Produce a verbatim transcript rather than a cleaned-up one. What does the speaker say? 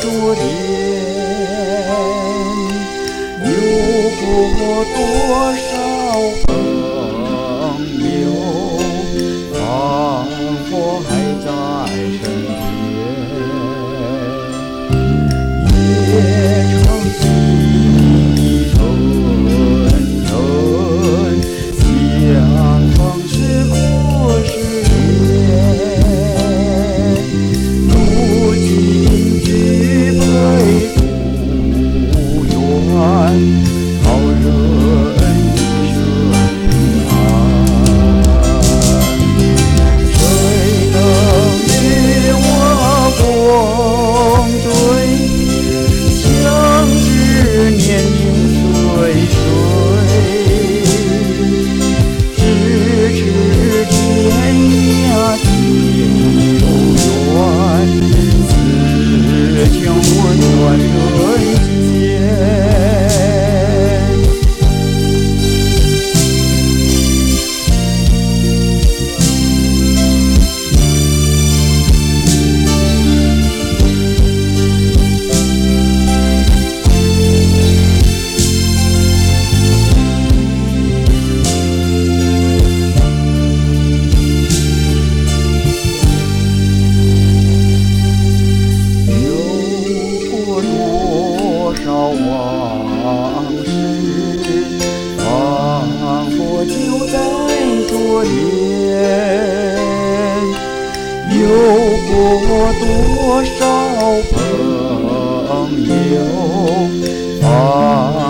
昨天，有过多少朋友，仿佛还在身边，也常记纯纯，相逢时过十年，如今只配不远，好人一生平安。谁能与我共对，相知年年岁岁，咫尺天涯皆有缘，此情温暖人间。往事仿佛就在昨天，有过多少朋友。